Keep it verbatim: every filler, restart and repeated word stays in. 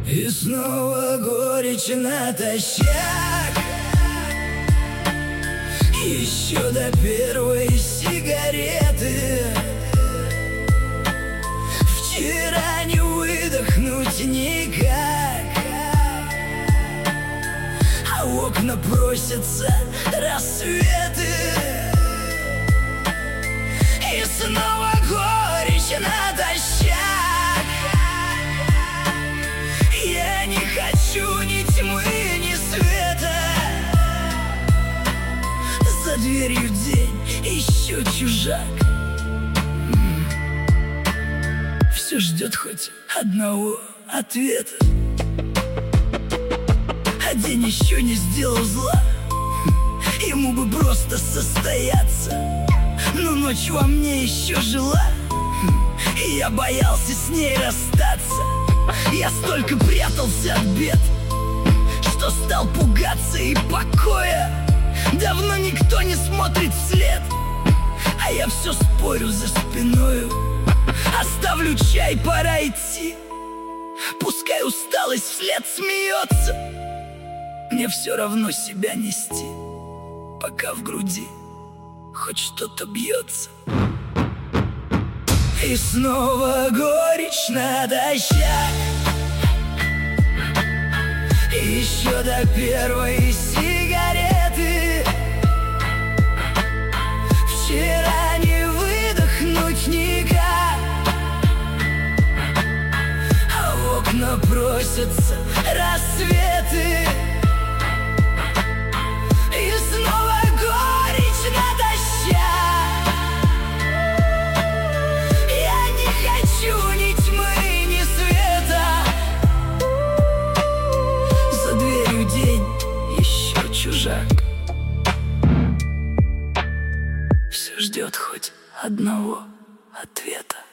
И снова горечь натощак. Еще до первой сигареты. Вчера не выдохнуть никак, а в окна просятся рассветы. И снова горечь натощак. Я не хочу ни тьмы, ни света. За дверью день, еще чужак. Все ждет хоть одного ответа. А день еще не сделал зла, ему бы просто состояться. Но ночь во мне еще жила, и я боялся с ней расстаться. Я столько прятался от бед, что стал пугаться и покоя. Давно никто не смотрит вслед, а я все спорю за спиною. Оставлю чай, пора идти. Пускай усталость вслед смеется. Мне все равно себя нести, пока в груди хоть что-то бьется. И снова горечь натощак. Еще до первой сигареты. Вчера не выдохнуть никак, а в окна просятся рассветы. И снова горечь натощак. Я не хочу ни тьмы, ни света. За дверью день, еще чужак. Все ждет хоть одного ответа.